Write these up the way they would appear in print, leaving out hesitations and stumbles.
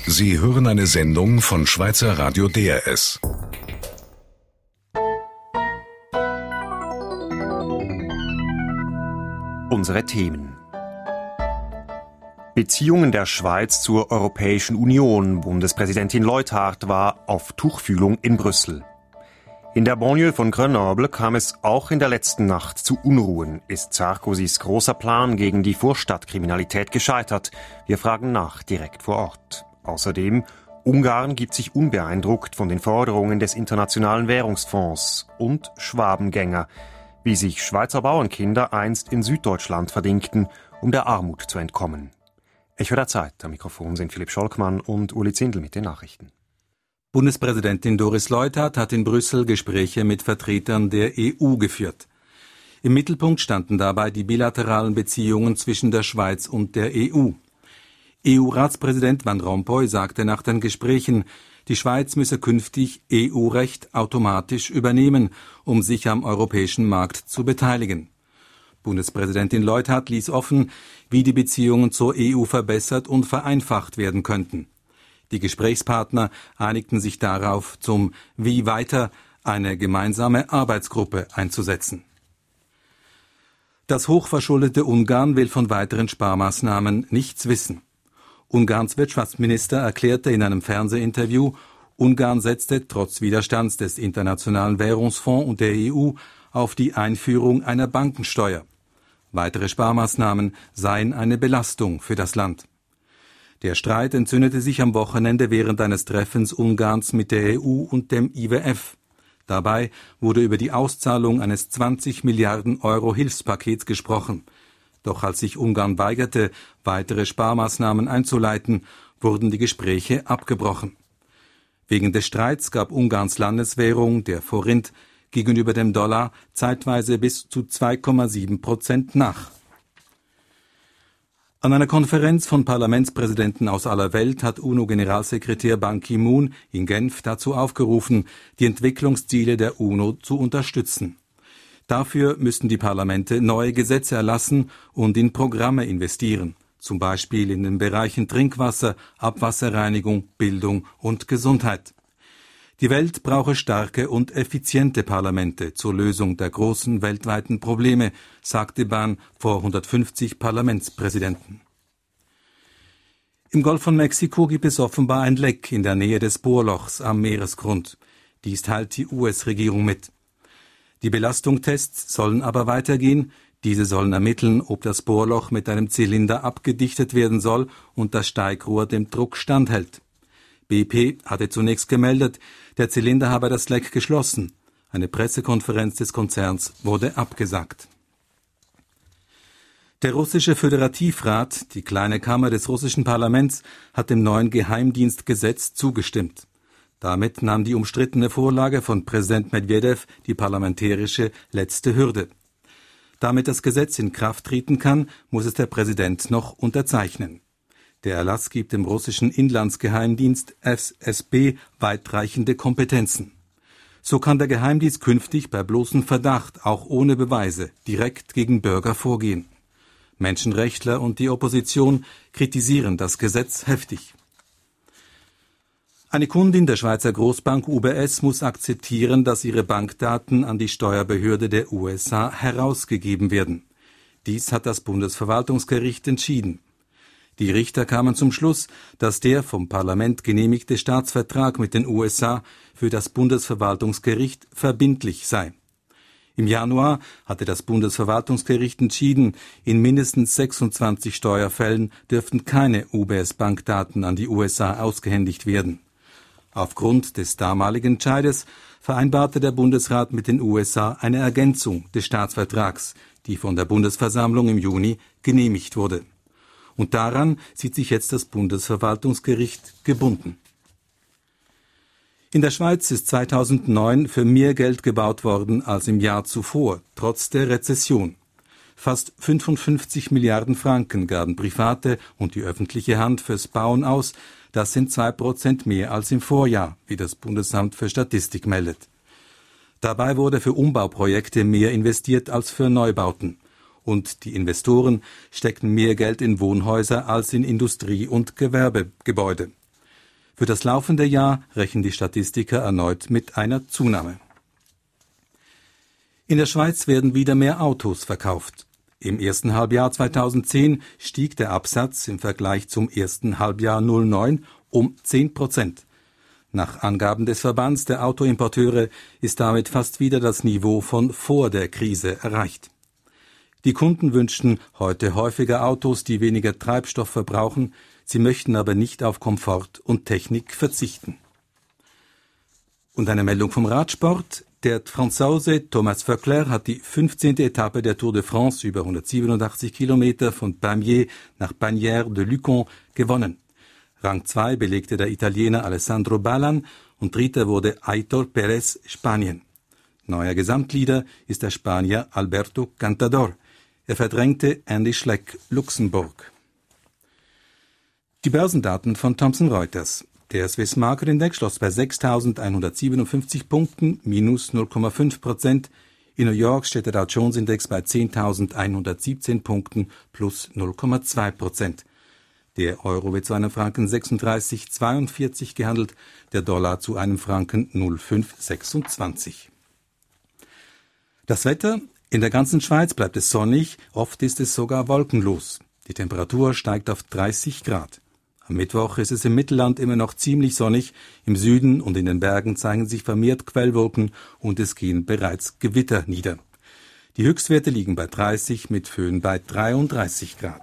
Sie hören eine Sendung von Schweizer Radio DRS. Unsere Themen: Beziehungen der Schweiz zur Europäischen Union. Bundespräsidentin Leuthard war auf Tuchfühlung in Brüssel. In der Banlieue von Grenoble kam es auch in der letzten Nacht zu Unruhen. Ist Sarkozys großer Plan gegen die Vorstadtkriminalität gescheitert? Wir fragen nach, direkt vor Ort. Außerdem, Ungarn gibt sich unbeeindruckt von den Forderungen des Internationalen Währungsfonds. Und Schwabengänger, wie sich Schweizer Bauernkinder einst in Süddeutschland verdingten, um der Armut zu entkommen. Echo der Zeit. Am Mikrofon sind Philipp Scholkmann und Uli Zindel mit den Nachrichten. Bundespräsidentin Doris Leuthard hat in Brüssel Gespräche mit Vertretern der EU geführt. Im Mittelpunkt standen dabei die bilateralen Beziehungen zwischen der Schweiz und der EU. EU-Ratspräsident Van Rompuy sagte nach den Gesprächen, die Schweiz müsse künftig EU-Recht automatisch übernehmen, um sich am europäischen Markt zu beteiligen. Bundespräsidentin Leuthard ließ offen, wie die Beziehungen zur EU verbessert und vereinfacht werden könnten. Die Gesprächspartner einigten sich darauf, zum Wie weiter eine gemeinsame Arbeitsgruppe einzusetzen. Das hochverschuldete Ungarn will von weiteren Sparmaßnahmen nichts wissen. Ungarns Wirtschaftsminister erklärte in einem Fernsehinterview, Ungarn setze trotz Widerstands des Internationalen Währungsfonds und der EU auf die Einführung einer Bankensteuer. Weitere Sparmaßnahmen seien eine Belastung für das Land. Der Streit entzündete sich am Wochenende während eines Treffens Ungarns mit der EU und dem IWF. Dabei wurde über die Auszahlung eines 20 Milliarden Euro Hilfspakets gesprochen. Doch als sich Ungarn weigerte, weitere Sparmaßnahmen einzuleiten, wurden die Gespräche abgebrochen. Wegen des Streits gab Ungarns Landeswährung, der Forint, gegenüber dem Dollar zeitweise bis zu 2,7% nach. An einer Konferenz von Parlamentspräsidenten aus aller Welt hat UNO-Generalsekretär Ban Ki-moon in Genf dazu aufgerufen, die Entwicklungsziele der UNO zu unterstützen. Dafür müssten die Parlamente neue Gesetze erlassen und in Programme investieren, zum Beispiel in den Bereichen Trinkwasser, Abwasserreinigung, Bildung und Gesundheit. Die Welt brauche starke und effiziente Parlamente zur Lösung der großen weltweiten Probleme, sagte Ban vor 150 Parlamentspräsidenten. Im Golf von Mexiko gibt es offenbar ein Leck in der Nähe des Bohrlochs am Meeresgrund. Dies teilt die US-Regierung mit. Die Belastungstests sollen aber weitergehen. Diese sollen ermitteln, ob das Bohrloch mit einem Zylinder abgedichtet werden soll und das Steigrohr dem Druck standhält. BP hatte zunächst gemeldet, der Zylinder habe das Leck geschlossen. Eine Pressekonferenz des Konzerns wurde abgesagt. Der russische Föderativrats, die kleine Kammer des russischen Parlaments, hat dem neuen Geheimdienstgesetz zugestimmt. Damit nahm die umstrittene Vorlage von Präsident Medwedew die parlamentarische letzte Hürde. Damit das Gesetz in Kraft treten kann, muss es der Präsident noch unterzeichnen. Der Erlass gibt dem russischen Inlandsgeheimdienst FSB weitreichende Kompetenzen. So kann der Geheimdienst künftig bei bloßem Verdacht, auch ohne Beweise, direkt gegen Bürger vorgehen. Menschenrechtler und die Opposition kritisieren das Gesetz heftig. Eine Kundin der Schweizer Großbank UBS muss akzeptieren, dass ihre Bankdaten an die Steuerbehörde der USA herausgegeben werden. Dies hat das Bundesverwaltungsgericht entschieden. Die Richter kamen zum Schluss, dass der vom Parlament genehmigte Staatsvertrag mit den USA für das Bundesverwaltungsgericht verbindlich sei. Im Januar hatte das Bundesverwaltungsgericht entschieden, in mindestens 26 Steuerfällen dürften keine UBS-Bankdaten an die USA ausgehändigt werden. Aufgrund des damaligen Entscheides vereinbarte der Bundesrat mit den USA eine Ergänzung des Staatsvertrags, die von der Bundesversammlung im Juni genehmigt wurde. Und daran sieht sich jetzt das Bundesverwaltungsgericht gebunden. In der Schweiz ist 2009 für mehr Geld gebaut worden als im Jahr zuvor, trotz der Rezession. Fast 55 Milliarden Franken gaben Private und die öffentliche Hand fürs Bauen aus. Das sind 2% mehr als im Vorjahr, wie das Bundesamt für Statistik meldet. Dabei wurde für Umbauprojekte mehr investiert als für Neubauten. Und die Investoren steckten mehr Geld in Wohnhäuser als in Industrie- und Gewerbegebäude. Für das laufende Jahr rechnen die Statistiker erneut mit einer Zunahme. In der Schweiz werden wieder mehr Autos verkauft. Im ersten Halbjahr 2010 stieg der Absatz im Vergleich zum ersten Halbjahr 2009 um 10%. Nach Angaben des Verbands der Autoimporteure ist damit fast wieder das Niveau von vor der Krise erreicht. Die Kunden wünschten heute häufiger Autos, die weniger Treibstoff verbrauchen. Sie möchten aber nicht auf Komfort und Technik verzichten. Und eine Meldung vom Radsport. Der Franzose Thomas Voeckler hat die 15. Etappe der Tour de France über 187 Kilometer von Pamiers nach Bagnères de Luçon gewonnen. Rang 2 belegte der Italiener Alessandro Ballan und dritter wurde Aitor Pérez, Spanien. Neuer Gesamtleader ist der Spanier Alberto Contador. Er verdrängte Andy Schleck, Luxemburg. Die Börsendaten von Thomson Reuters. Der Swiss Market Index schloss bei 6.157 Punkten, minus 0,5%. In New York steht der Dow Jones Index bei 10.117 Punkten, plus 0,2%. Der Euro wird zu einem Franken 36,42 gehandelt, der Dollar zu einem Franken 0,526. Das Wetter: In der ganzen Schweiz bleibt es sonnig, oft ist es sogar wolkenlos. Die Temperatur steigt auf 30 Grad. Am Mittwoch ist es im Mittelland immer noch ziemlich sonnig, im Süden und in den Bergen zeigen sich vermehrt Quellwolken und es gehen bereits Gewitter nieder. Die Höchstwerte liegen bei 30 mit Föhn bei 33 Grad.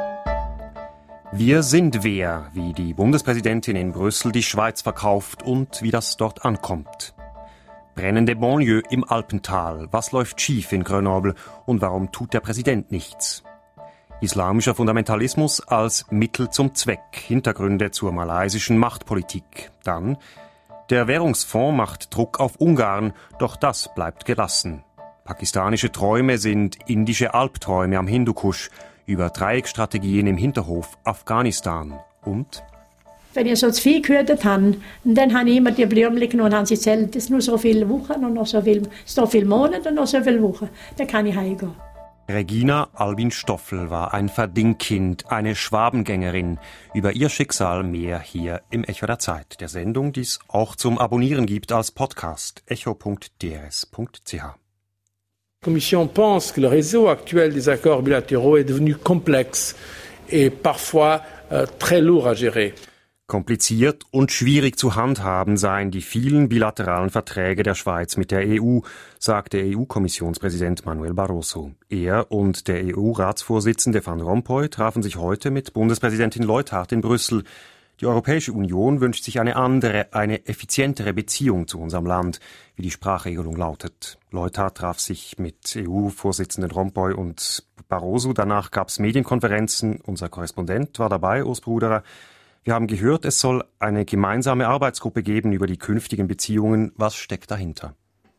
Wir sind wer, wie die Bundespräsidentin in Brüssel die Schweiz verkauft und wie das dort ankommt. Brennende Banlieue im Alpental. Was läuft schief in Grenoble und warum tut der Präsident nichts? Islamischer Fundamentalismus als Mittel zum Zweck. Hintergründe zur malaysischen Machtpolitik. Dann: Der Währungsfonds macht Druck auf Ungarn, doch das bleibt gelassen. Pakistanische Träume sind indische Albträume am Hindukusch. Über Dreieckstrategien im Hinterhof Afghanistan. Und: Wenn ich so das Vieh gehütet habe, dann habe ich immer die Blümchen genommen und habe sie zählt, das nur so viele Wochen und noch so viele Monate und noch so viele Wochen. Dann kann ich heimgehen. Regina Albin Stoffel war ein Verdingkind, eine Schwabengängerin. Über ihr Schicksal mehr hier im Echo der Zeit, der Sendung, die es auch zum Abonnieren gibt als Podcast, echo.drs.ch. La Commission pense que le réseau actuel des accords bilatéraux est devenu complexe et parfois très lourd à gérer. Kompliziert und schwierig zu handhaben seien die vielen bilateralen Verträge der Schweiz mit der EU, sagte EU-Kommissionspräsident Manuel Barroso. Er und der EU-Ratsvorsitzende Van Rompuy trafen sich heute mit Bundespräsidentin Leuthard in Brüssel. Die Europäische Union wünscht sich eine andere, eine effizientere Beziehung zu unserem Land, wie die Sprachregelung lautet. Leuthard traf sich mit EU-Vorsitzenden Rompuy und Barroso. Danach gab es Medienkonferenzen. Unser Korrespondent war dabei, Urs Bruderer. Wir haben gehört, es soll eine gemeinsame Arbeitsgruppe geben über die künftigen Beziehungen. Was steckt dahinter?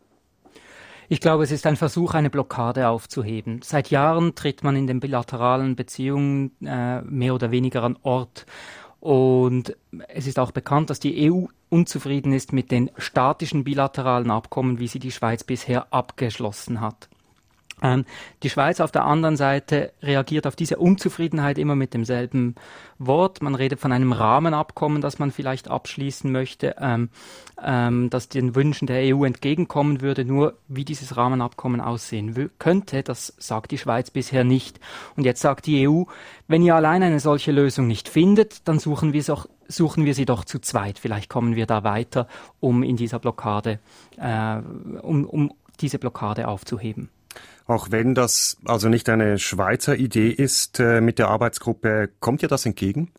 Ich glaube, es ist ein Versuch, eine Blockade aufzuheben. Seit Jahren tritt man in den bilateralen Beziehungen mehr oder weniger an Ort. Und es ist auch bekannt, dass die EU unzufrieden ist mit den statischen bilateralen Abkommen, wie sie die Schweiz bisher abgeschlossen hat. Die Schweiz auf der anderen Seite reagiert auf diese Unzufriedenheit immer mit demselben Wort. Man redet von einem Rahmenabkommen, das man vielleicht abschließen möchte, das den Wünschen der EU entgegenkommen würde. Nur wie dieses Rahmenabkommen aussehen könnte, das sagt die Schweiz bisher nicht. Und jetzt sagt die EU, wenn ihr allein eine solche Lösung nicht findet, dann suchen wir sie doch zu zweit. Vielleicht kommen wir da weiter, um in dieser Blockade, um diese Blockade aufzuheben. Auch wenn das also nicht eine Schweizer Idee ist mit der Arbeitsgruppe, kommt ihr das entgegen?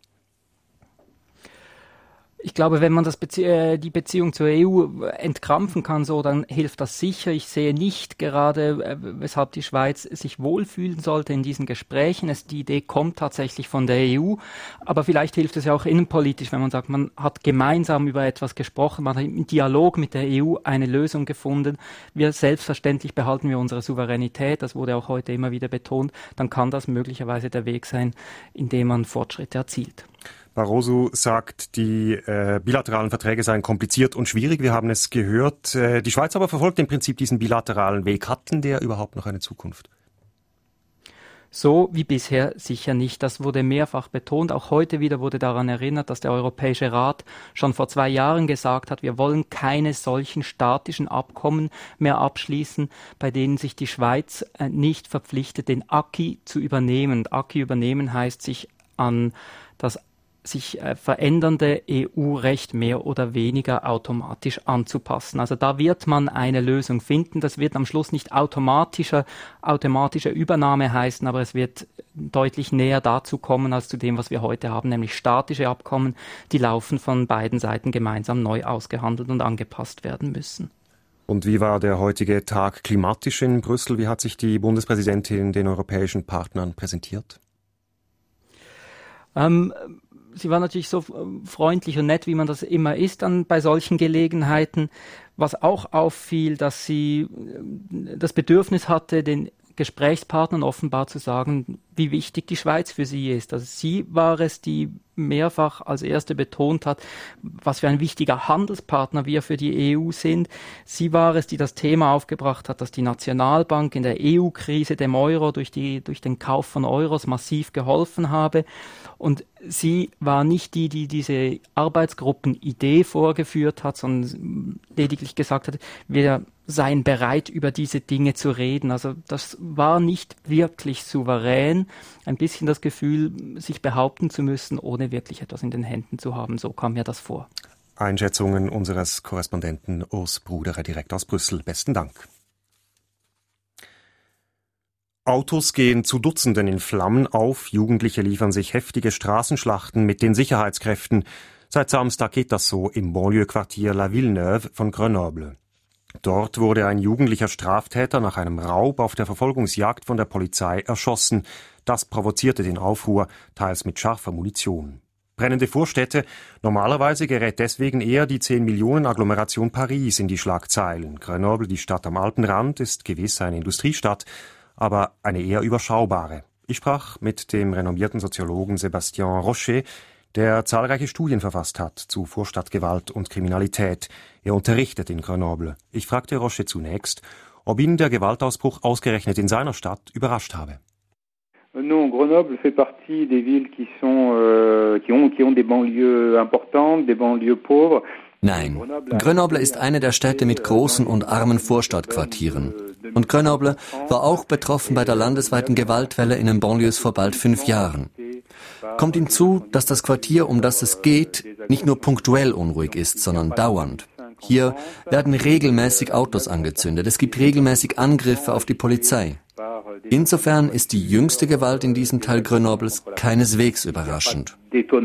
Ich glaube, wenn man die Beziehung zur EU entkrampfen kann, dann hilft das sicher. Ich sehe nicht gerade, weshalb die Schweiz sich wohlfühlen sollte in diesen Gesprächen. Die Idee kommt tatsächlich von der EU, aber vielleicht hilft es ja auch innenpolitisch, wenn man sagt, man hat gemeinsam über etwas gesprochen, man hat im Dialog mit der EU eine Lösung gefunden. Selbstverständlich behalten wir unsere Souveränität, das wurde auch heute immer wieder betont, dann kann das möglicherweise der Weg sein, indem man Fortschritte erzielt. Barroso sagt, die bilateralen Verträge seien kompliziert und schwierig. Wir haben es gehört. Die Schweiz aber verfolgt im Prinzip diesen bilateralen Weg. Hatten der überhaupt noch eine Zukunft? So wie bisher sicher nicht. Das wurde mehrfach betont. Auch heute wieder wurde daran erinnert, dass der Europäische Rat schon vor 2 Jahren gesagt hat, wir wollen keine solchen statischen Abkommen mehr abschließen, bei denen sich die Schweiz nicht verpflichtet, den Acquis zu übernehmen. Und Acquis übernehmen heißt, sich an das sich verändernde EU-Recht mehr oder weniger automatisch anzupassen. Also da wird man eine Lösung finden. Das wird am Schluss nicht automatische Übernahme heißen, aber es wird deutlich näher dazu kommen als zu dem, was wir heute haben, nämlich statische Abkommen, die laufend von beiden Seiten gemeinsam neu ausgehandelt und angepasst werden müssen. Und wie war der heutige Tag klimatisch in Brüssel? Wie hat sich die Bundespräsidentin den europäischen Partnern präsentiert? Sie war natürlich so freundlich und nett, wie man das immer ist bei solchen Gelegenheiten. Was auch auffiel, dass sie das Bedürfnis hatte, den Gesprächspartnern offenbar zu sagen, wie wichtig die Schweiz für sie ist. Also sie war es, die mehrfach als Erste betont hat, was für ein wichtiger Handelspartner wir für die EU sind. Sie war es, die das Thema aufgebracht hat, dass die Nationalbank in der EU-Krise dem Euro durch den Kauf von Euros massiv geholfen habe. Und sie war nicht die diese Arbeitsgruppen-Idee vorgeführt hat, sondern lediglich gesagt hat, wir seien bereit, über diese Dinge zu reden. Also das war nicht wirklich souverän. Ein bisschen das Gefühl, sich behaupten zu müssen, ohne wirklich etwas in den Händen zu haben. So kam mir das vor. Einschätzungen unseres Korrespondenten Urs Bruderer direkt aus Brüssel. Besten Dank. Autos gehen zu Dutzenden in Flammen auf. Jugendliche liefern sich heftige Straßenschlachten mit den Sicherheitskräften. Seit Samstag geht das so im Banlieue-Quartier La Villeneuve von Grenoble. Dort wurde ein jugendlicher Straftäter nach einem Raub auf der Verfolgungsjagd von der Polizei erschossen. Das provozierte den Aufruhr, teils mit scharfer Munition. Brennende Vorstädte. Normalerweise gerät deswegen eher die 10-Millionen-Agglomeration Paris in die Schlagzeilen. Grenoble, die Stadt am Alpenrand, ist gewiss eine Industriestadt, aber eine eher überschaubare. Ich sprach mit dem renommierten Soziologen Sébastien Rocher, der zahlreiche Studien verfasst hat zu Vorstadtgewalt und Kriminalität. Er unterrichtet in Grenoble. Ich fragte Rocher zunächst, ob ihn der Gewaltausbruch ausgerechnet in seiner Stadt überrascht habe. Non, Grenoble fait partie des villes qui ont des banlieues importantes, des banlieues pauvres. Nein, Grenoble ist eine der Städte mit großen und armen Vorstadtquartieren. Und Grenoble war auch betroffen bei der landesweiten Gewaltwelle in den Banlieues vor bald 5 Jahren. Kommt hinzu, dass das Quartier, um das es geht, nicht nur punktuell unruhig ist, sondern dauernd. Hier werden regelmäßig Autos angezündet, es gibt regelmäßig Angriffe auf die Polizei. Insofern ist die jüngste Gewalt in diesem Teil Grenobles keineswegs überraschend.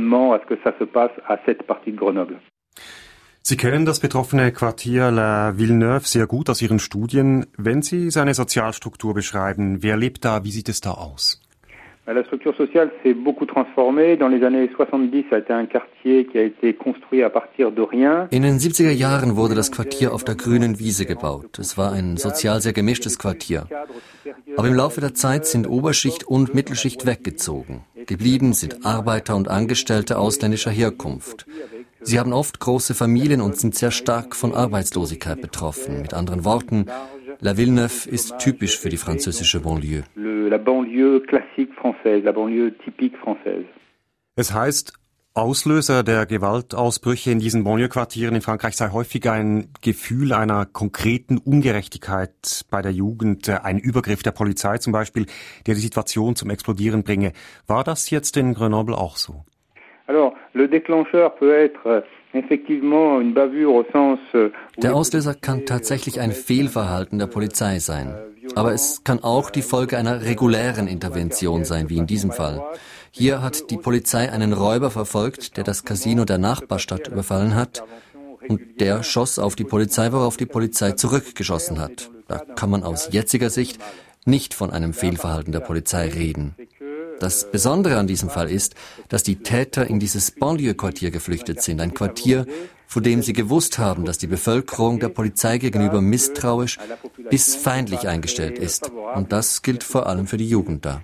Sie kennen das betroffene Quartier La Villeneuve sehr gut aus Ihren Studien. Wenn Sie seine Sozialstruktur beschreiben, wer lebt da, wie sieht es da aus? La structure sociale s'est beaucoup transformée. Dans les années 70, ça a été un quartier qui a été construit à partir de rien. In den 70er Jahren wurde das Quartier auf der grünen Wiese gebaut. Es war ein sozial sehr gemischtes Quartier. Aber im Laufe der Zeit sind Oberschicht und Mittelschicht weggezogen. Geblieben sind Arbeiter und Angestellte ausländischer Herkunft. Sie haben oft große Familien und sind sehr stark von Arbeitslosigkeit betroffen. Mit anderen Worten, La Villeneuve ist typisch für die französische Banlieue. La banlieue classique française, la banlieue typique française. Es heißt, Auslöser der Gewaltausbrüche in diesen Banlieue-Quartieren in Frankreich sei häufig ein Gefühl einer konkreten Ungerechtigkeit bei der Jugend, ein Übergriff der Polizei zum Beispiel, der die Situation zum Explodieren bringe. War das jetzt in Grenoble auch so? Alors, le déclencheur peut être effectivement une bavure au sens. Der Auslöser kann tatsächlich ein Fehlverhalten der Polizei sein. Aber es kann auch die Folge einer regulären Intervention sein, wie in diesem Fall. Hier hat die Polizei einen Räuber verfolgt, der das Casino der Nachbarstadt überfallen hat. Und der schoss auf die Polizei, worauf die Polizei zurückgeschossen hat. Da kann man aus jetziger Sicht nicht von einem Fehlverhalten der Polizei reden. Das Besondere an diesem Fall ist, dass die Täter in dieses Banlieue-Quartier geflüchtet sind. Ein Quartier, von dem sie gewusst haben, dass die Bevölkerung der Polizei gegenüber misstrauisch bis feindlich eingestellt ist. Und das gilt vor allem für die Jugend da.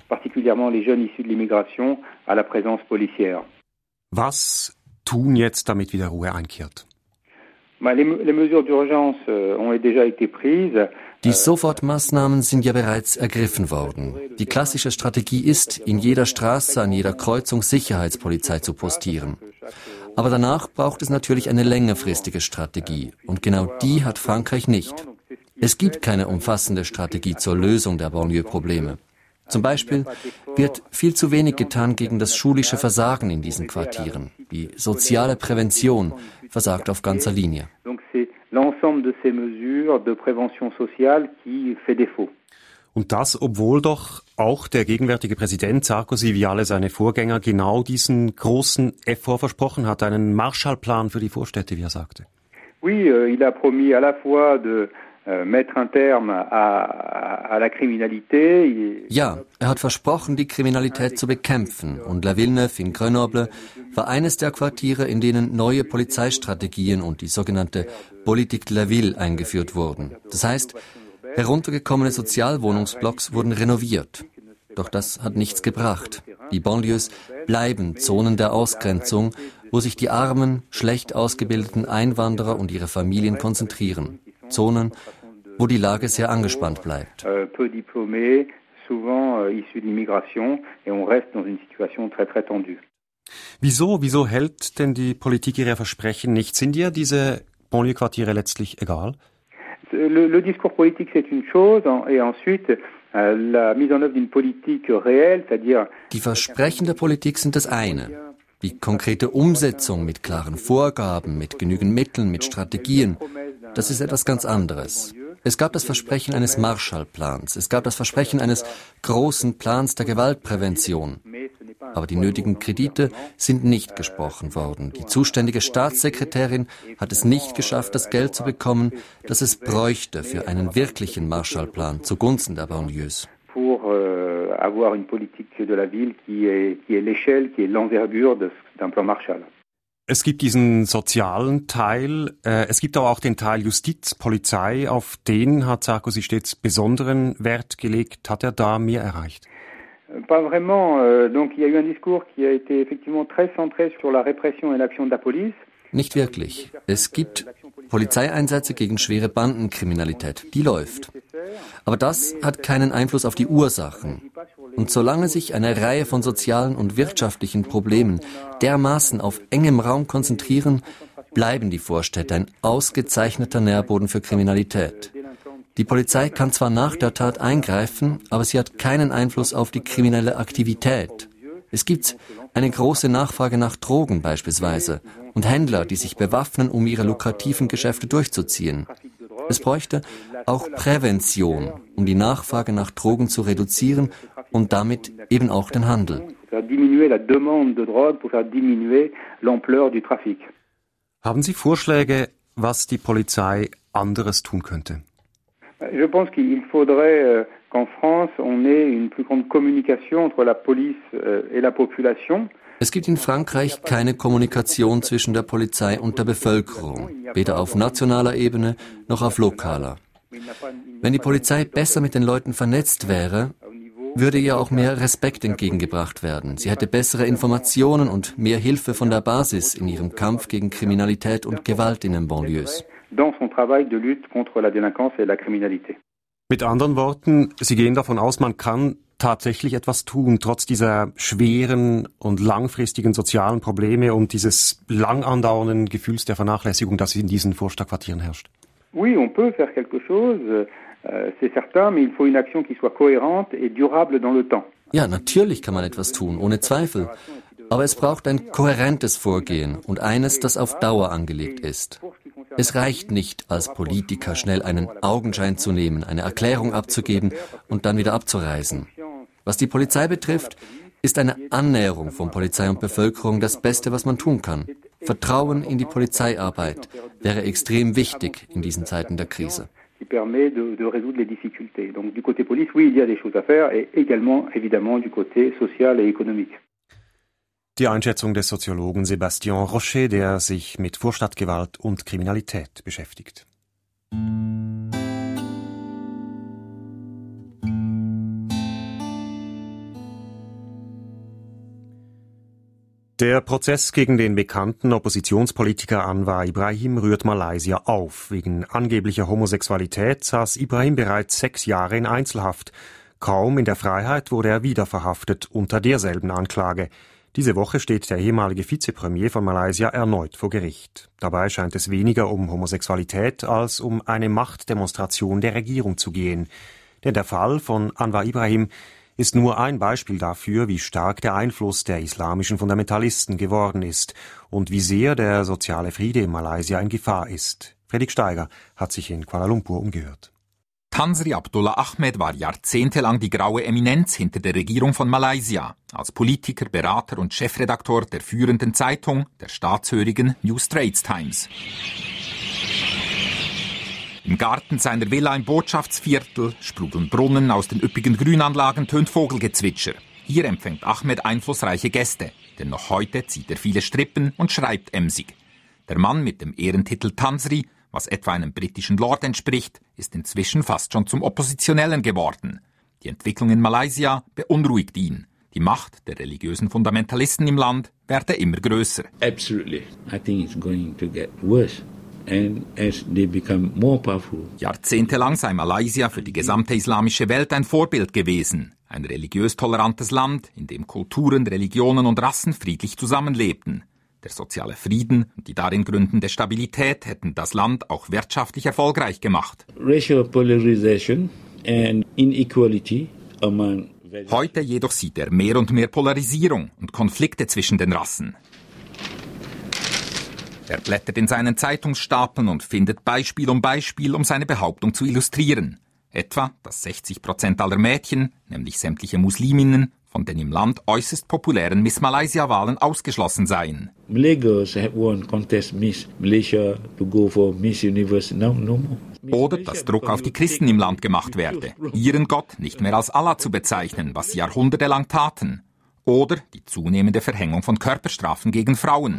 Was tun jetzt, damit wieder Ruhe einkehrt? Die Sofortmaßnahmen sind ja bereits ergriffen worden. Die klassische Strategie ist, in jeder Straße, an jeder Kreuzung Sicherheitspolizei zu postieren. Aber danach braucht es natürlich eine längerfristige Strategie. Und genau die hat Frankreich nicht. Es gibt keine umfassende Strategie zur Lösung der Banlieue-Probleme. Zum Beispiel wird viel zu wenig getan gegen das schulische Versagen in diesen Quartieren. Die soziale Prävention versagt auf ganzer Linie. Und das, obwohl doch auch der gegenwärtige Präsident Sarkozy wie alle seine Vorgänger genau diesen großen Effort versprochen hat, einen Marshallplan für die Vorstädte, wie er sagte. Oui, il a promis à la fois de mettre un terme à la criminalité. Ja, er hat versprochen, die Kriminalität zu bekämpfen. Und La Villeneuve in Grenoble war eines der Quartiere, in denen neue Polizeistrategien und die sogenannte Politique de la Ville eingeführt wurden. Das heißt, heruntergekommene Sozialwohnungsblocks wurden renoviert. Doch das hat nichts gebracht. Die Banlieues bleiben Zonen der Ausgrenzung, wo sich die armen, schlecht ausgebildeten Einwanderer und ihre Familien konzentrieren. Zonen, wo die Lage sehr angespannt bleibt. Peu diplômés, souvent issus de l'immigration, et on reste dans une situation très très tendue. Wieso hält denn die Politik ihre Versprechen nicht? Sind ihr diese Banlieue-Quartiere letztlich egal? Le discours politique, c'est une chose, et ensuite la mise en œuvre d'une politique réelle, c'est-à-dire... Die Versprechen der Politik sind das eine. Die konkrete Umsetzung mit klaren Vorgaben, mit genügend Mitteln, mit Strategien, das ist etwas ganz anderes. Es gab das Versprechen eines Marshallplans, es gab das Versprechen eines großen Plans der Gewaltprävention. Aber die nötigen Kredite sind nicht gesprochen worden. Die zuständige Staatssekretärin hat es nicht geschafft, das Geld zu bekommen, das es bräuchte für einen wirklichen Marshallplan zugunsten der Banlieues. Avoir une politique de la ville qui est l'échelle, qui est l'envergure d'un plan Marshall. Es gibt diesen sozialen Teil, es gibt aber auch den Teil Justiz, Polizei, auf den hat Sarkozy stets besonderen Wert gelegt. Hat er da mehr erreicht? Pas vraiment. Donc il y a eu un discours qui a été effectivement très centré sur la répression et l'action de la police. Nicht wirklich. Es gibt Polizeieinsätze gegen schwere Bandenkriminalität. Die läuft. Aber das hat keinen Einfluss auf die Ursachen. Und solange sich eine Reihe von sozialen und wirtschaftlichen Problemen dermaßen auf engem Raum konzentrieren, bleiben die Vorstädte ein ausgezeichneter Nährboden für Kriminalität. Die Polizei kann zwar nach der Tat eingreifen, aber sie hat keinen Einfluss auf die kriminelle Aktivität. Es gibt eine große Nachfrage nach Drogen beispielsweise und Händler, die sich bewaffnen, um ihre lukrativen Geschäfte durchzuziehen. Es bräuchte auch Prävention, um die Nachfrage nach Drogen zu reduzieren und damit eben auch den Handel. Haben Sie Vorschläge, was die Polizei anderes tun könnte? Je pense qu'il faudrait qu'en France on ait une plus grande communication entre la police et la population. Es gibt in Frankreich keine Kommunikation zwischen der Polizei und der Bevölkerung, weder auf nationaler Ebene noch auf lokaler. Wenn die Polizei besser mit den Leuten vernetzt wäre, würde ihr auch mehr Respekt entgegengebracht werden. Sie hätte bessere Informationen und mehr Hilfe von der Basis in ihrem Kampf gegen Kriminalität und Gewalt in den Banlieues. Mit anderen Worten, Sie gehen davon aus, man kann tatsächlich etwas tun, trotz dieser schweren und langfristigen sozialen Probleme und dieses lang andauernden Gefühls der Vernachlässigung, das in diesen Vorstadtquartieren herrscht. Oui, on peut faire quelque chose, c'est certain, mais il faut une action qui soit cohérente et durable dans le temps. Ja, natürlich kann man etwas tun, ohne Zweifel. Aber es braucht ein kohärentes Vorgehen und eines, das auf Dauer angelegt ist. Es reicht nicht, als Politiker schnell einen Augenschein zu nehmen, eine Erklärung abzugeben und dann wieder abzureisen. Was die Polizei betrifft, ist eine Annäherung von Polizei und Bevölkerung das Beste, was man tun kann. Vertrauen in die Polizeiarbeit wäre extrem wichtig in diesen Zeiten der Krise. Qui permet de résoudre les difficultés. Donc du côté police, oui, il y a des choses à faire, et également, évidemment, du côté social et économique. Die Einschätzung des Soziologen Sébastien Rocher, der sich mit Vorstadtgewalt und Kriminalität beschäftigt. Der Prozess gegen den bekannten Oppositionspolitiker Anwar Ibrahim rührt Malaysia auf. Wegen angeblicher Homosexualität saß Ibrahim bereits 6 Jahre in Einzelhaft. Kaum in der Freiheit wurde er wieder verhaftet unter derselben Anklage. Diese Woche steht der ehemalige Vizepremier von Malaysia erneut vor Gericht. Dabei scheint es weniger um Homosexualität als um eine Machtdemonstration der Regierung zu gehen. Denn der Fall von Anwar Ibrahim ist nur ein Beispiel dafür, wie stark der Einfluss der islamischen Fundamentalisten geworden ist und wie sehr der soziale Friede in Malaysia in Gefahr ist. Fredrik Steiger hat sich in Kuala Lumpur umgehört. Tan Sri Abdullah Ahmed war jahrzehntelang die graue Eminenz hinter der Regierung von Malaysia, als Politiker, Berater und Chefredaktor der führenden Zeitung, der staatshörigen New Straits Times. Im Garten seiner Villa im Botschaftsviertel sprudeln Brunnen, aus den üppigen Grünanlagen tönt Vogelgezwitscher. Hier empfängt Ahmed einflussreiche Gäste, denn noch heute zieht er viele Strippen und schreibt emsig. Der Mann mit dem Ehrentitel Tan Sri, was etwa einem britischen Lord entspricht, ist inzwischen fast schon zum Oppositionellen geworden. Die Entwicklung in Malaysia beunruhigt ihn. Die Macht der religiösen Fundamentalisten im Land werde immer größer. Absolutely. I think it's going to get worse. And as they become more powerful. Jahrzehntelang sei Malaysia für die gesamte islamische Welt ein Vorbild gewesen. Ein religiös tolerantes Land, in dem Kulturen, Religionen und Rassen friedlich zusammenlebten. Der soziale Frieden und die darin gründende Stabilität hätten das Land auch wirtschaftlich erfolgreich gemacht. Racial polarization and inequality among. Heute jedoch sieht er mehr und mehr Polarisierung und Konflikte zwischen den Rassen. Er blättert in seinen Zeitungsstapeln und findet Beispiel um Beispiel, um seine Behauptung zu illustrieren. Etwa, dass 60% aller Mädchen, nämlich sämtliche Musliminnen, von den im Land äußerst populären Miss Malaysia-Wahlen ausgeschlossen seien. Malay girls have won contest Miss Malaysia to go for Miss Universe. No more. Oder dass Druck auf die Christen im Land gemacht werde, ihren Gott nicht mehr als Allah zu bezeichnen, was sie jahrhundertelang taten. Oder die zunehmende Verhängung von Körperstrafen gegen Frauen.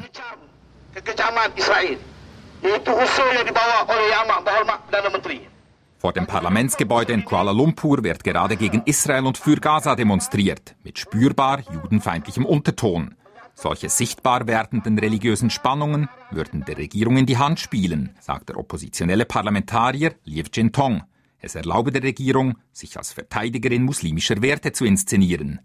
Vor dem Parlamentsgebäude in Kuala Lumpur wird gerade gegen Israel und für Gaza demonstriert, mit spürbar judenfeindlichem Unterton. Solche sichtbar werdenden religiösen Spannungen würden der Regierung in die Hand spielen, sagt der oppositionelle Parlamentarier Liew Jin Tong. Es erlaube der Regierung, sich als Verteidigerin muslimischer Werte zu inszenieren.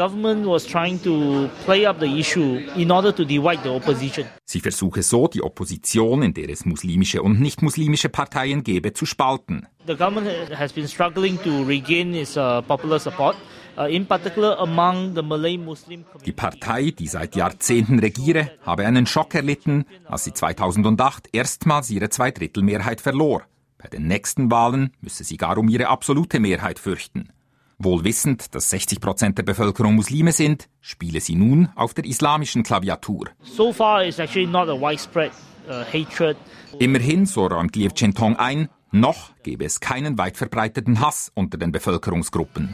Sie versuche so, die Opposition, in der es muslimische und nicht-muslimische Parteien gebe, zu spalten. The government has been struggling to regain its popular support. In particular among the Malay Muslim community. Die Partei, die seit Jahrzehnten regiere, habe einen Schock erlitten, als sie 2008 erstmals ihre 2/3 verlor. Bei den nächsten Wahlen müsse sie gar um ihre absolute Mehrheit fürchten. Wohl wissend, dass 60% der Bevölkerung Muslime sind, spiele sie nun auf der islamischen Klaviatur. So far it's actually not a widespread hatred. Immerhin, so räumt Liew Jin Tong ein, noch gebe es keinen weit verbreiteten Hass unter den Bevölkerungsgruppen.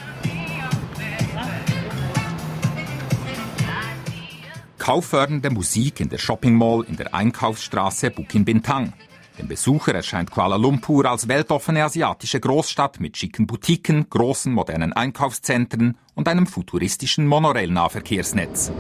Kauffördernde Musik in der Shopping Mall in der Einkaufsstraße Bukit Bintang. Dem Besucher erscheint Kuala Lumpur als weltoffene asiatische Großstadt mit schicken Boutiquen, großen modernen Einkaufszentren und einem futuristischen Monorail-Nahverkehrsnetz.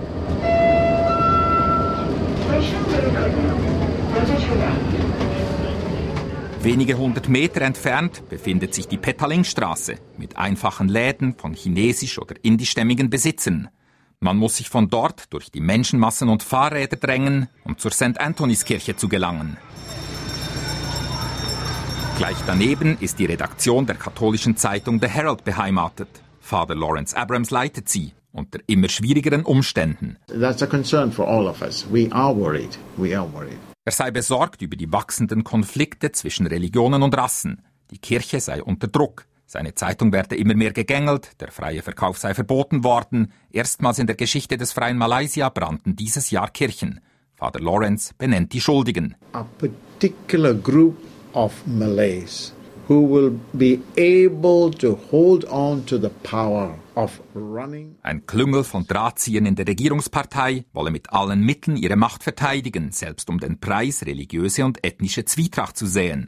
Wenige 100 Meter entfernt befindet sich die Petaling-Straße mit einfachen Läden von chinesisch- oder indischstämmigen Besitzern. Man muss sich von dort durch die Menschenmassen und Fahrräder drängen, um zur St. Antoniskirche zu gelangen. Gleich daneben ist die Redaktion der katholischen Zeitung The Herald beheimatet. Father Lawrence Abrams leitet sie, unter immer schwierigeren Umständen. That's a concern for all of us. We are worried. Er sei besorgt über die wachsenden Konflikte zwischen Religionen und Rassen. Die Kirche sei unter Druck. Seine Zeitung werde immer mehr gegängelt, der freie Verkauf sei verboten worden. Erstmals in der Geschichte des freien Malaysia brannten dieses Jahr Kirchen. Father Lawrence benennt die Schuldigen. A particular group of Malays who will be able to hold on to the power of running. Ein Klüngel von Drahtziehern in der Regierungspartei wolle mit allen Mitteln ihre Macht verteidigen, selbst um den Preis religiöse und ethnische Zwietracht zu säen.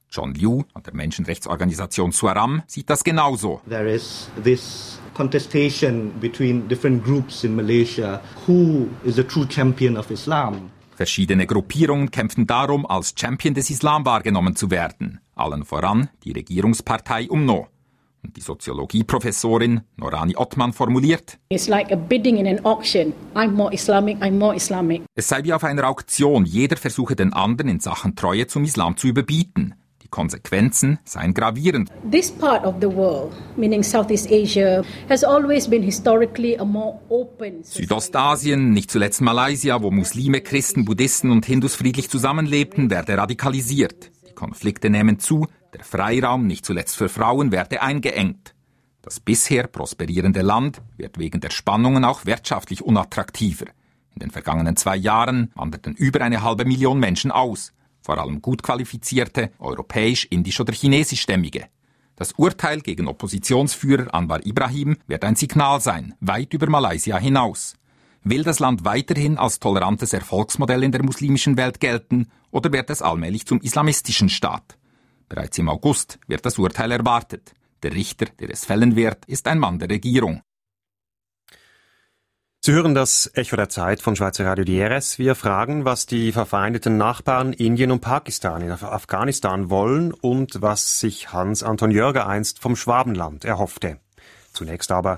John Liu von der Menschenrechtsorganisation Suaram sieht das genauso. There is this contestation between different groups in Malaysia. Who is the true champion of Islam? Verschiedene Gruppierungen kämpfen darum, als Champion des Islam wahrgenommen zu werden. Allen voran die Regierungspartei UMNO. Und die Soziologieprofessorin Norani Othman formuliert: It's like a bidding in an auction. I'm more Islamic, I'm more Islamic. Es sei wie auf einer Auktion. Jeder versuche den anderen in Sachen Treue zum Islam zu überbieten. Die Konsequenzen seien gravierend. This part of the world, meaning Southeast Asia, has always been historically a more open society. Südostasien, nicht zuletzt Malaysia, wo Muslime, Christen, Buddhisten und Hindus friedlich zusammenlebten, werde radikalisiert. Die Konflikte nehmen zu, der Freiraum, nicht zuletzt für Frauen, werde eingeengt. Das bisher prosperierende Land wird wegen der Spannungen auch wirtschaftlich unattraktiver. In den vergangenen 2 Jahren wanderten über 500.000 Menschen aus. Vor allem gut qualifizierte, europäisch, indisch oder chinesischstämmige. Das Urteil gegen Oppositionsführer Anwar Ibrahim wird ein Signal sein, weit über Malaysia hinaus. Will das Land weiterhin als tolerantes Erfolgsmodell in der muslimischen Welt gelten oder wird es allmählich zum islamistischen Staat? Bereits im August wird das Urteil erwartet. Der Richter, der es fällen wird, ist ein Mann der Regierung. Sie hören das Echo der Zeit von Schweizer Radio DRS. Wir fragen, was die verfeindeten Nachbarn Indien und Pakistan in Afghanistan wollen und was sich Hans-Anton Jörger einst vom Schwabenland erhoffte. Zunächst aber: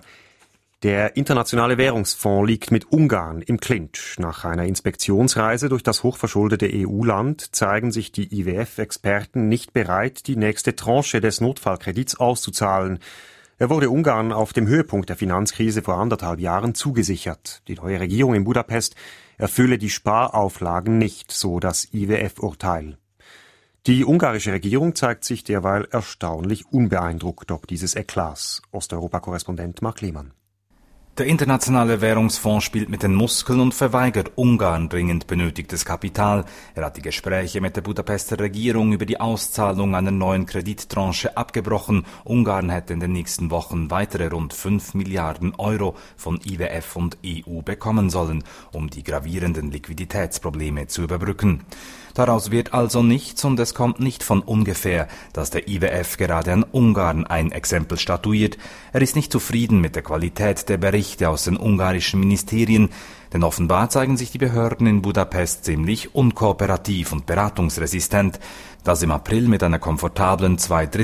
Der Internationale Währungsfonds liegt mit Ungarn im Clinch. Nach einer Inspektionsreise durch das hochverschuldete EU-Land zeigen sich die IWF-Experten nicht bereit, die nächste Tranche des Notfallkredits auszuzahlen. Er wurde Ungarn auf dem Höhepunkt der Finanzkrise vor 1,5 Jahren zugesichert. Die neue Regierung in Budapest erfülle die Sparauflagen nicht, so das IWF-Urteil. Die ungarische Regierung zeigt sich derweil erstaunlich unbeeindruckt ob dieses Eklats. Osteuropa-Korrespondent Mark Lehmann. Der Internationale Währungsfonds spielt mit den Muskeln und verweigert Ungarn dringend benötigtes Kapital. Er hat die Gespräche mit der Budapester Regierung über die Auszahlung einer neuen Kredittranche abgebrochen. Ungarn hätte in den nächsten Wochen weitere rund 5 Milliarden Euro von IWF und EU bekommen sollen, um die gravierenden Liquiditätsprobleme zu überbrücken. Daraus wird also nichts und es kommt nicht von ungefähr, dass der IWF gerade an Ungarn ein Exempel statuiert. Er ist nicht zufrieden mit der Qualität der Berichte aus den ungarischen Ministerien, denn offenbar zeigen sich die Behörden in Budapest ziemlich unkooperativ und beratungsresistent. Das im April mit einer komfortablen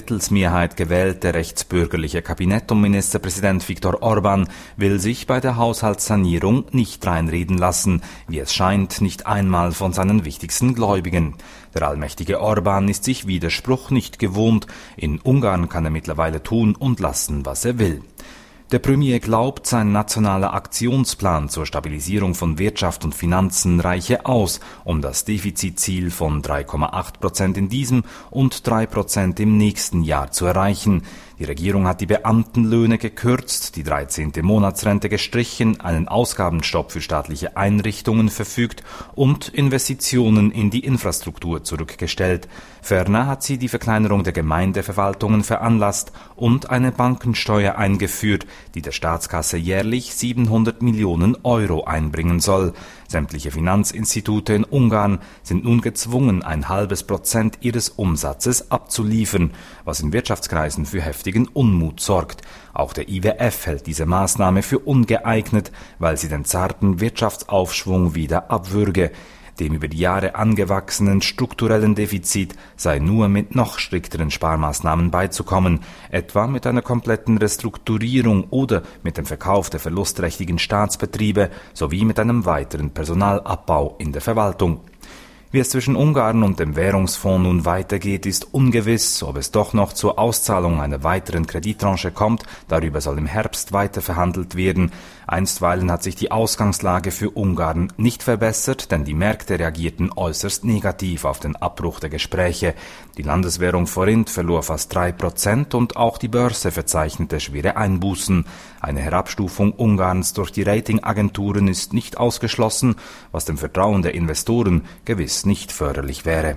2/3 gewählte rechtsbürgerliche Kabinett um Ministerpräsident Viktor Orbán will sich bei der Haushaltssanierung nicht reinreden lassen, wie es scheint, nicht einmal von seinen wichtigsten Gläubigen. Der allmächtige Orbán ist sich Widerspruch nicht gewohnt. In Ungarn kann er mittlerweile tun und lassen, was er will. Der Premier glaubt, sein nationaler Aktionsplan zur Stabilisierung von Wirtschaft und Finanzen reiche aus, um das Defizitziel von 3,8% in diesem und 3% im nächsten Jahr zu erreichen. Die Regierung hat die Beamtenlöhne gekürzt, die 13. Monatsrente gestrichen, einen Ausgabenstopp für staatliche Einrichtungen verfügt und Investitionen in die Infrastruktur zurückgestellt. Ferner hat sie die Verkleinerung der Gemeindeverwaltungen veranlasst und eine Bankensteuer eingeführt, die der Staatskasse jährlich 700 Millionen Euro einbringen soll. Sämtliche Finanzinstitute in Ungarn sind nun gezwungen, 0,5% ihres Umsatzes abzuliefern, was in Wirtschaftskreisen für heftigen Unmut sorgt. Auch der IWF hält diese Maßnahme für ungeeignet, weil sie den zarten Wirtschaftsaufschwung wieder abwürge. Dem über die Jahre angewachsenen strukturellen Defizit sei nur mit noch strikteren Sparmaßnahmen beizukommen, etwa mit einer kompletten Restrukturierung oder mit dem Verkauf der verlustträchtigen Staatsbetriebe sowie mit einem weiteren Personalabbau in der Verwaltung. Wie es zwischen Ungarn und dem Währungsfonds nun weitergeht, ist ungewiss. Ob es doch noch zur Auszahlung einer weiteren Kredittranche kommt, darüber soll im Herbst weiter verhandelt werden. Einstweilen hat sich die Ausgangslage für Ungarn nicht verbessert, denn die Märkte reagierten äußerst negativ auf den Abbruch der Gespräche. Die Landeswährung Forint verlor fast 3% und auch die Börse verzeichnete schwere Einbußen. Eine Herabstufung Ungarns durch die Ratingagenturen ist nicht ausgeschlossen, was dem Vertrauen der Investoren gewiss nicht förderlich wäre.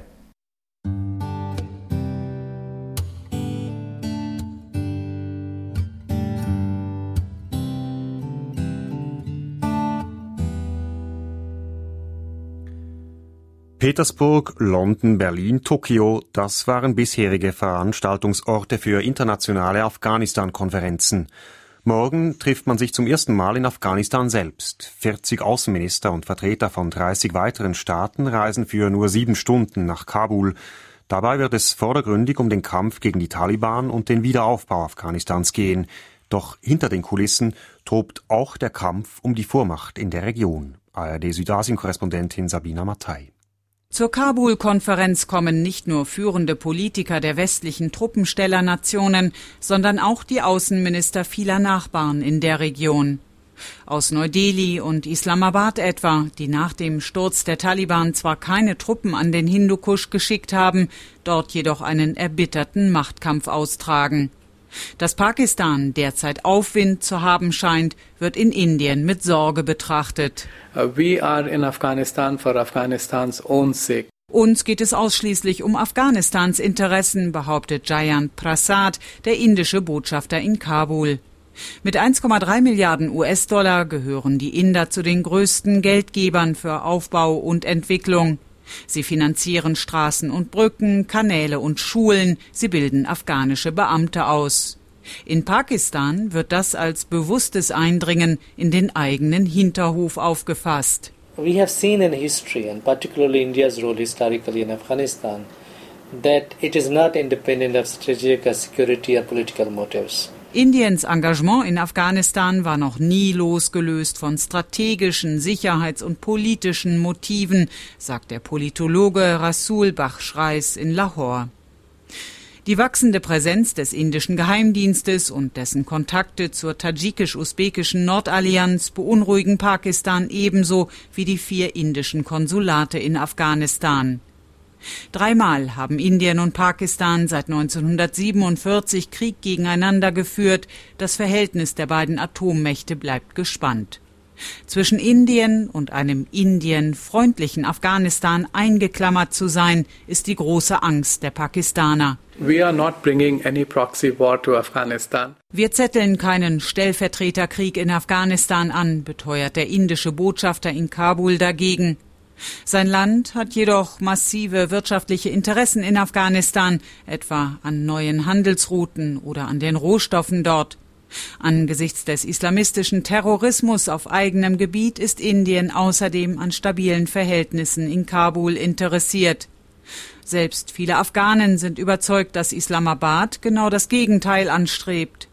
Petersburg, London, Berlin, Tokio, das waren bisherige Veranstaltungsorte für internationale Afghanistan-Konferenzen. Morgen trifft man sich zum ersten Mal in Afghanistan selbst. 40 Außenminister und Vertreter von 30 weiteren Staaten reisen für nur 7 Stunden nach Kabul. Dabei wird es vordergründig um den Kampf gegen die Taliban und den Wiederaufbau Afghanistans gehen. Doch hinter den Kulissen tobt auch der Kampf um die Vormacht in der Region. ARD-Südasien-Korrespondentin Sabina Mattei. Zur Kabul-Konferenz kommen nicht nur führende Politiker der westlichen Truppenstellernationen, sondern auch die Außenminister vieler Nachbarn in der Region. Aus Neu-Delhi und Islamabad etwa, die nach dem Sturz der Taliban zwar keine Truppen an den Hindukusch geschickt haben, dort jedoch einen erbitterten Machtkampf austragen. Dass Pakistan derzeit Aufwind zu haben scheint, wird in Indien mit Sorge betrachtet. We are in Afghanistan for Afghanistan's own sake. Uns geht es ausschließlich um Afghanistans Interessen, behauptet Jayant Prasad, der indische Botschafter in Kabul. Mit 1,3 Milliarden US-Dollar gehören die Inder zu den größten Geldgebern für Aufbau und Entwicklung. Sie finanzieren Straßen und Brücken, Kanäle und Schulen, sie bilden afghanische Beamte aus. In Pakistan wird das als bewusstes Eindringen in den eigenen Hinterhof aufgefasst. We have seen in history, and particularly India's role historically in Afghanistan, that it is not independent of strategic security or political motives. Indiens Engagement in Afghanistan war noch nie losgelöst von strategischen, sicherheits- und politischen Motiven, sagt der Politologe Rasul Bakhsh in Lahore. Die wachsende Präsenz des indischen Geheimdienstes und dessen Kontakte zur tadschikisch-usbekischen Nordallianz beunruhigen Pakistan ebenso wie die 4 indischen Konsulate in Afghanistan. 3-mal haben Indien und Pakistan seit 1947 Krieg gegeneinander geführt. Das Verhältnis der beiden Atommächte bleibt gespannt. Zwischen Indien und einem Indien-freundlichen Afghanistan eingeklammert zu sein, ist die große Angst der Pakistaner. We are not bringing any proxy war to Afghanistan. Wir zetteln keinen Stellvertreterkrieg in Afghanistan an, beteuert der indische Botschafter in Kabul dagegen. Sein Land hat jedoch massive wirtschaftliche Interessen in Afghanistan, etwa an neuen Handelsrouten oder an den Rohstoffen dort. Angesichts des islamistischen Terrorismus auf eigenem Gebiet ist Indien außerdem an stabilen Verhältnissen in Kabul interessiert. Selbst viele Afghanen sind überzeugt, dass Islamabad genau das Gegenteil anstrebt.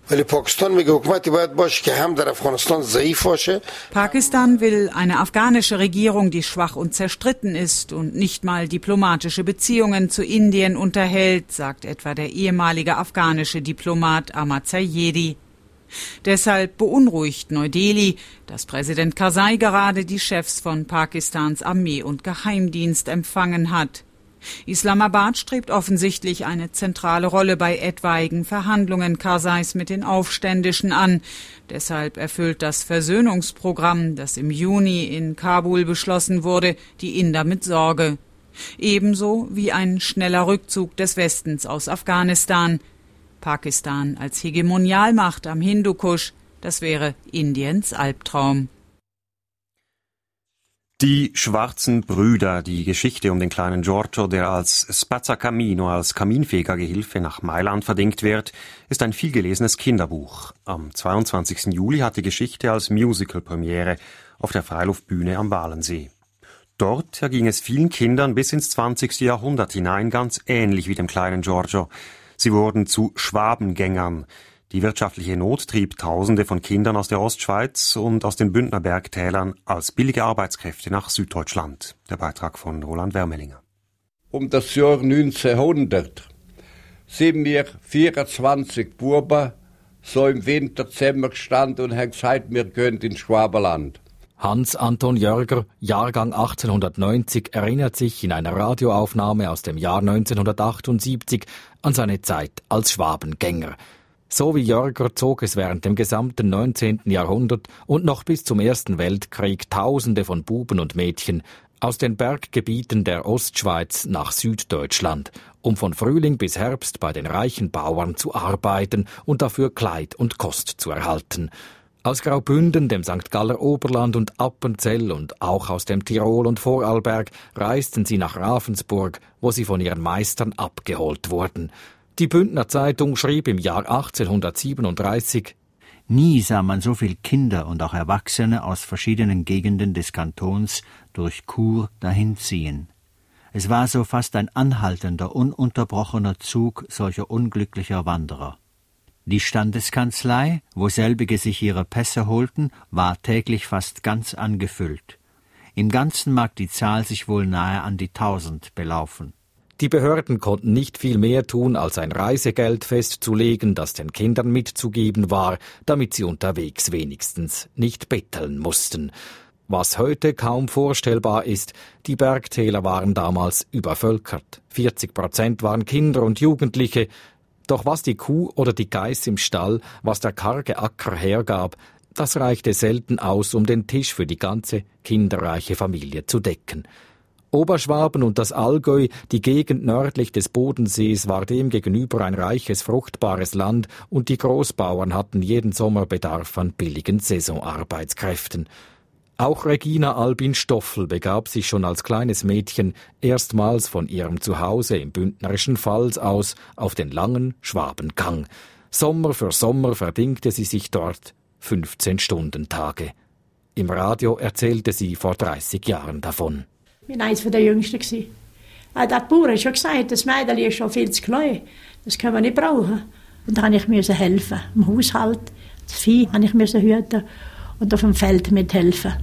Pakistan will eine afghanische Regierung, die schwach und zerstritten ist und nicht mal diplomatische Beziehungen zu Indien unterhält, sagt etwa der ehemalige afghanische Diplomat Ahmad Zayedi. Deshalb beunruhigt Neu-Delhi, dass Präsident Karzai gerade die Chefs von Pakistans Armee und Geheimdienst empfangen hat. Islamabad strebt offensichtlich eine zentrale Rolle bei etwaigen Verhandlungen Karzais mit den Aufständischen an. Deshalb erfüllt das Versöhnungsprogramm, das im Juni in Kabul beschlossen wurde, die Inder mit Sorge. Ebenso wie ein schneller Rückzug des Westens aus Afghanistan. Pakistan als Hegemonialmacht am Hindukusch, das wäre Indiens Albtraum. Die schwarzen Brüder, die Geschichte um den kleinen Giorgio, der als Spazzacamino, als Kaminfegergehilfe nach Mailand verdingt wird, ist ein vielgelesenes Kinderbuch. Am 22. Juli hat die Geschichte als Musical Premiere auf der Freiluftbühne am Walensee. Dort erging es vielen Kindern bis ins 20. Jahrhundert hinein ganz ähnlich wie dem kleinen Giorgio. Sie wurden zu Schwabengängern. Die wirtschaftliche Not trieb Tausende von Kindern aus der Ostschweiz und aus den Bündner Bergtälern als billige Arbeitskräfte nach Süddeutschland. Der Beitrag von Roland Wermelinger. Um das Jahr 1900 sind wir 24 Buben so im Winter zusammengestanden und haben gesagt, wir gehen ins Schwabenland. Hans-Anton Jörger, Jahrgang 1890, erinnert sich in einer Radioaufnahme aus dem Jahr 1978 an seine Zeit als Schwabengänger. So wie Jörger zog es während dem gesamten 19. Jahrhundert und noch bis zum Ersten Weltkrieg Tausende von Buben und Mädchen aus den Berggebieten der Ostschweiz nach Süddeutschland, um von Frühling bis Herbst bei den reichen Bauern zu arbeiten und dafür Kleid und Kost zu erhalten. Aus Graubünden, dem St. Galler Oberland und Appenzell und auch aus dem Tirol und Vorarlberg reisten sie nach Ravensburg, wo sie von ihren Meistern abgeholt wurden. Die Bündner Zeitung schrieb im Jahr 1837: Nie sah man so viel Kinder und auch Erwachsene aus verschiedenen Gegenden des Kantons durch Chur dahinziehen. Es war so fast ein anhaltender, ununterbrochener Zug solcher unglücklicher Wanderer. Die Standeskanzlei, wo selbige sich ihre Pässe holten, war täglich fast ganz angefüllt. Im Ganzen mag die Zahl sich wohl nahe an die 1000 belaufen. Die Behörden konnten nicht viel mehr tun, als ein Reisegeld festzulegen, das den Kindern mitzugeben war, damit sie unterwegs wenigstens nicht betteln mussten. Was heute kaum vorstellbar ist, die Bergtäler waren damals übervölkert. 40% waren Kinder und Jugendliche. Doch was die Kuh oder die Geiß im Stall, was der karge Acker hergab, das reichte selten aus, um den Tisch für die ganze kinderreiche Familie zu decken. Oberschwaben und das Allgäu, die Gegend nördlich des Bodensees, war dem gegenüber ein reiches, fruchtbares Land und die Großbauern hatten jeden Sommer Bedarf an billigen Saisonarbeitskräften. Auch Regina Albin Stoffel begab sich schon als kleines Mädchen erstmals von ihrem Zuhause im bündnerischen Pfalz aus auf den langen Schwabengang. Sommer für Sommer verdingte sie sich dort 15-Stunden-Tage. Im Radio erzählte sie vor 30 Jahren davon. Ich war eines der Jüngsten. Der Bauer hat schon gesagt, das Mädchen ist schon viel zu klein. Das können wir nicht brauchen. Und da musste ich helfen. Im Haushalt, das Vieh musste ich hüten und auf dem Feld mithelfen.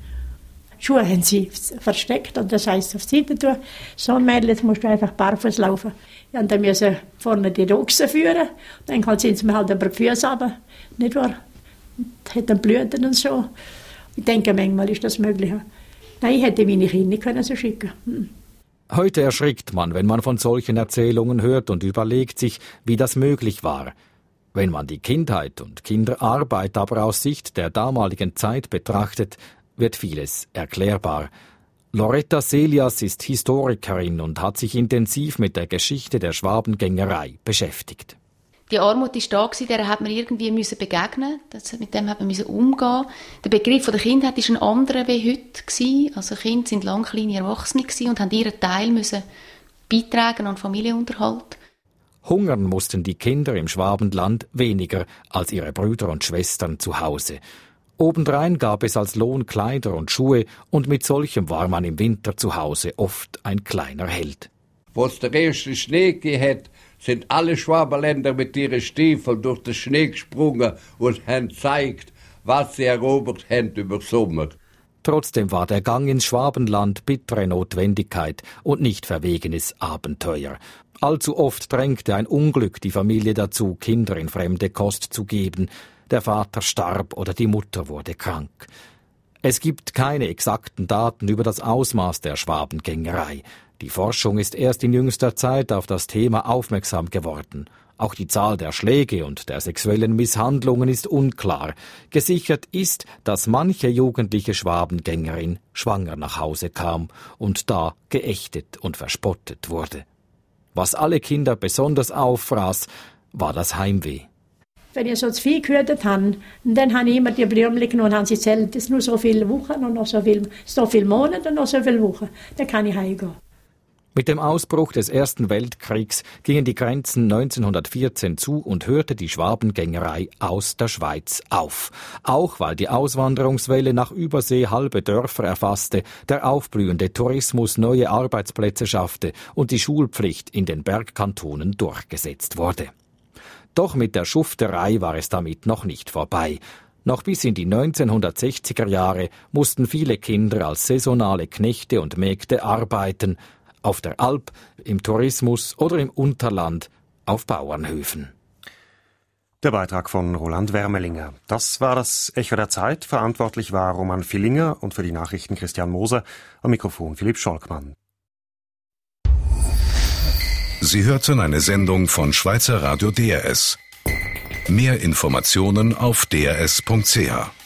Die Schuhe haben sie versteckt, und das heisst auf die Seite tun. So ein Mädchen, jetzt musst du einfach barfuß laufen. Ja, und dann müssen vorne die Ochsen führen. Dann sind sie mir halt über die Füße runter. Nicht wahr? Und hat dann Blüten und so. Ich denke, manchmal ist das möglich. Nein, ich hätte meine Kinder nicht so schicken können. Heute erschrickt man, wenn man von solchen Erzählungen hört und überlegt sich, wie das möglich war. Wenn man die Kindheit und Kinderarbeit aber aus Sicht der damaligen Zeit betrachtet, wird vieles erklärbar. Loretta Selias ist Historikerin und hat sich intensiv mit der Geschichte der Schwabengängerei beschäftigt. Die Armut war da, der hat man irgendwie begegnen müssen. Mit dem hat man umgehen. Der Begriff der Kindheit war ein anderer wie heute. Also Kinder waren lange kleine Erwachsene und haben ihren Teil beitragen an Familienunterhalt. Hungern mussten die Kinder im Schwabenland weniger als ihre Brüder und Schwestern zu Hause. Obendrein gab es als Lohn Kleider und Schuhe, und mit solchem war man im Winter zu Hause oft ein kleiner Held. Wo es der erste Schnee gegeben hat, sind alle Schwabenländer mit ihren Stiefeln durch den Schnee gesprungen und haben gezeigt, was sie erobert haben über Sommer. Trotzdem war der Gang ins Schwabenland bittere Notwendigkeit und nicht verwegenes Abenteuer. Allzu oft drängte ein Unglück die Familie dazu, Kinder in fremde Kost zu geben. Der Vater starb oder die Mutter wurde krank. Es gibt keine exakten Daten über das Ausmaß der Schwabengängerei. Die Forschung ist erst in jüngster Zeit auf das Thema aufmerksam geworden. Auch die Zahl der Schläge und der sexuellen Misshandlungen ist unklar. Gesichert ist, dass manche jugendliche Schwabengängerin schwanger nach Hause kam und da geächtet und verspottet wurde. Was alle Kinder besonders auffraß, war das Heimweh. Wenn ich so das Vieh gehütet habe, dann habe ich immer die Blümchen genommen und habe sie zählt. Das nur so viele Wochen und noch so viele Monate und noch so viele Wochen. Dann kann ich heimgehen. Mit dem Ausbruch des Ersten Weltkriegs gingen die Grenzen 1914 zu und hörte die Schwabengängerei aus der Schweiz auf. Auch weil die Auswanderungswelle nach Übersee halbe Dörfer erfasste, der aufblühende Tourismus neue Arbeitsplätze schaffte und die Schulpflicht in den Bergkantonen durchgesetzt wurde. Doch mit der Schufterei war es damit noch nicht vorbei. Noch bis in die 1960er Jahre mussten viele Kinder als saisonale Knechte und Mägde arbeiten, auf der Alp, im Tourismus oder im Unterland, auf Bauernhöfen. Der Beitrag von Roland Wermelinger. Das war das Echo der Zeit. Verantwortlich war Roman Villinger und für die Nachrichten Christian Moser. Am Mikrofon Philipp Scholkmann. Sie hörten eine Sendung von Schweizer Radio DRS. Mehr Informationen auf drs.ch.